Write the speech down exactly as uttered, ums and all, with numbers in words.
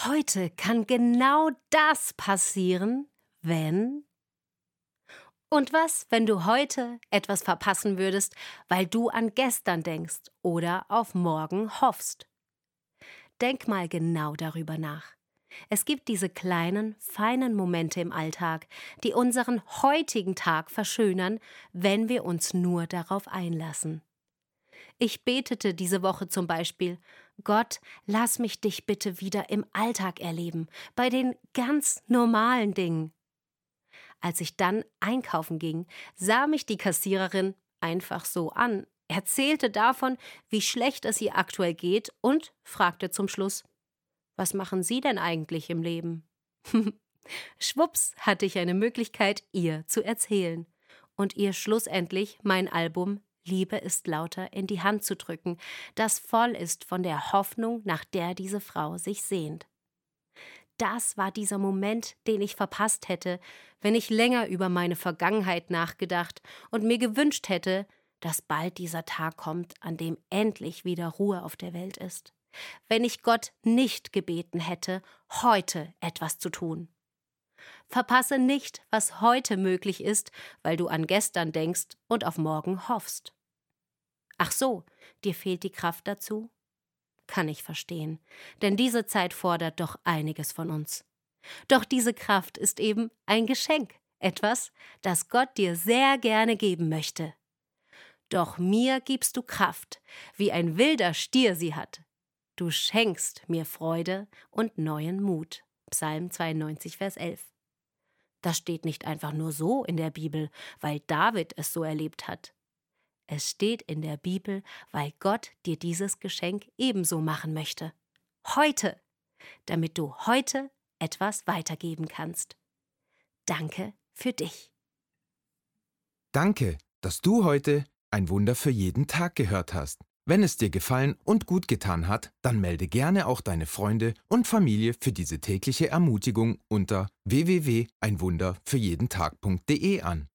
Heute kann genau das passieren, wenn... Und was, wenn du heute etwas verpassen würdest, weil du an gestern denkst oder auf morgen hoffst? Denk mal genau darüber nach. Es gibt diese kleinen, feinen Momente im Alltag, die unseren heutigen Tag verschönern, wenn wir uns nur darauf einlassen. Ich betete diese Woche zum Beispiel: Gott, lass mich dich bitte wieder im Alltag erleben, bei den ganz normalen Dingen. Als ich dann einkaufen ging, sah mich die Kassiererin einfach so an, erzählte davon, wie schlecht es ihr aktuell geht und fragte zum Schluss: Was machen Sie denn eigentlich im Leben? Schwupps hatte ich eine Möglichkeit, ihr zu erzählen und ihr schlussendlich mein Album Liebe ist lauter in die Hand zu drücken, das voll ist von der Hoffnung, nach der diese Frau sich sehnt. Das war dieser Moment, den ich verpasst hätte, wenn ich länger über meine Vergangenheit nachgedacht und mir gewünscht hätte, dass bald dieser Tag kommt, an dem endlich wieder Ruhe auf der Welt ist. Wenn ich Gott nicht gebeten hätte, heute etwas zu tun. Verpasse nicht, was heute möglich ist, weil du an gestern denkst und auf morgen hoffst. Ach so, dir fehlt die Kraft dazu? Kann ich verstehen, denn diese Zeit fordert doch einiges von uns. Doch diese Kraft ist eben ein Geschenk, etwas, das Gott dir sehr gerne geben möchte. Doch mir gibst du Kraft, wie ein wilder Stier sie hat. Du schenkst mir Freude und neuen Mut. Psalm zweiundneunzig, Vers elf. Das steht nicht einfach nur so in der Bibel, weil David es so erlebt hat. Es steht in der Bibel, weil Gott dir dieses Geschenk ebenso machen möchte. Heute, damit du heute etwas weitergeben kannst. Danke für dich. Danke, dass du heute ein Wunder für jeden Tag gehört hast. Wenn es dir gefallen und gut getan hat, dann melde gerne auch deine Freunde und Familie für diese tägliche Ermutigung unter w w w punkt ein wunder für jeden Tag punkt de an.